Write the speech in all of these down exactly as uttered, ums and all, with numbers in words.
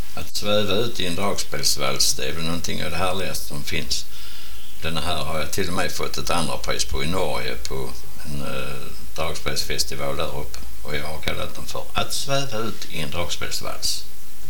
Att sväva ut i en dragspelsvals, det är väl någonting av det härligaste som finns. Den här har jag till och med fått ett andra pris på i Norge på en eh, dragspelsfestival där uppe. Och jag har kallat den för att sväva ut i en dragspelsvals.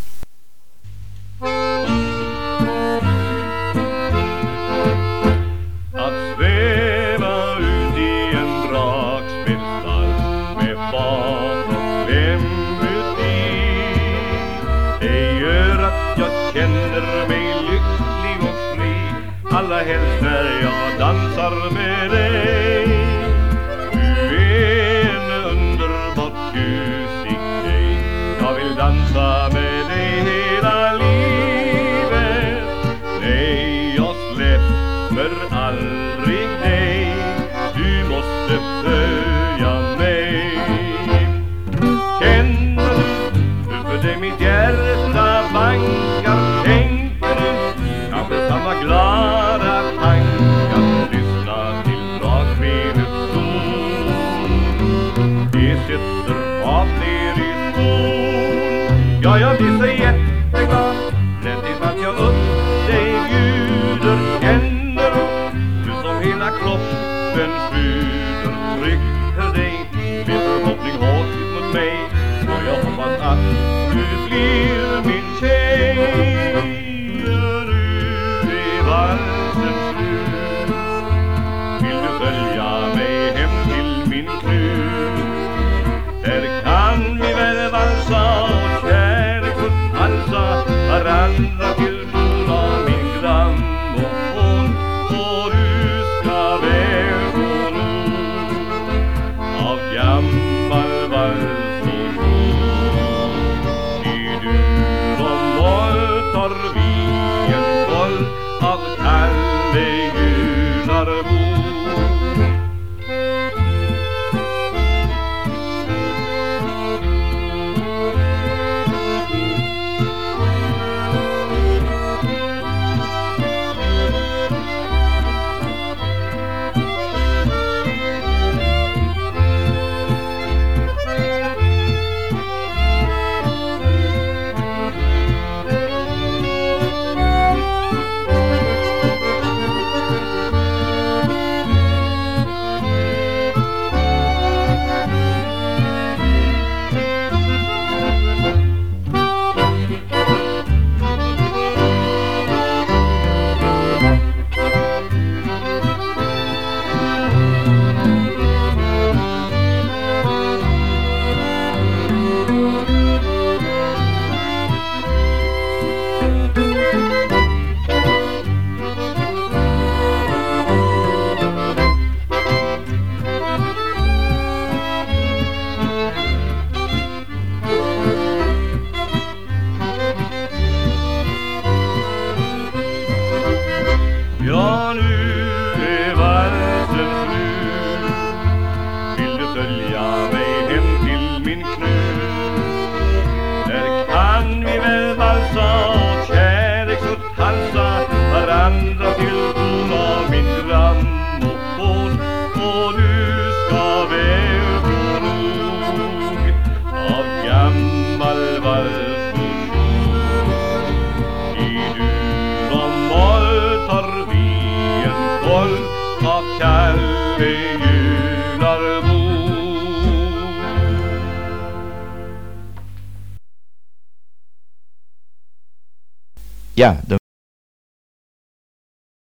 Att sväva ut i en dragspelsvals med fart och kläm uti, det gör att jag känner mig lycklig och fri, allra helst när jag dansar med dig. Du är en underbart ljusig tjej, jag vill dansa med dig hela livet. Nej, jag släpper aldrig dig, du måste följa mig. Känner du för det mitt hjärta vankar? Tänker du kanske samma glada tankar? Lyssna till dragspelets ton, det sätter av ner i spån. Ja, jag blir så jätteglad när det att jag upp dig bjuder. Känner du som hela kroppen sjuder? Trycker dig med förhoppning hårt mot mig, och jag hoppas att du blir min tjej. Du är valsens fru, vill du följa mig hem till min krus? Där kan vi väl valsa och kärleksfullt halsa varandra till ton av min grammofon. Och du ska väl få nog av gammal vals och sjung. I dur och moll tar vi en koll av Kalle Gunarbo. Ja, nu är valsens slut, vill du följa mig hem till min knut? Där kan vi väl valsa och kärleksfullt halsa varandra till ton av min grammofon. Och du ska väl få nog av gammal vals och sjung. I dur och moll tar vi en koll av Kalle Gunarbo. Ja, då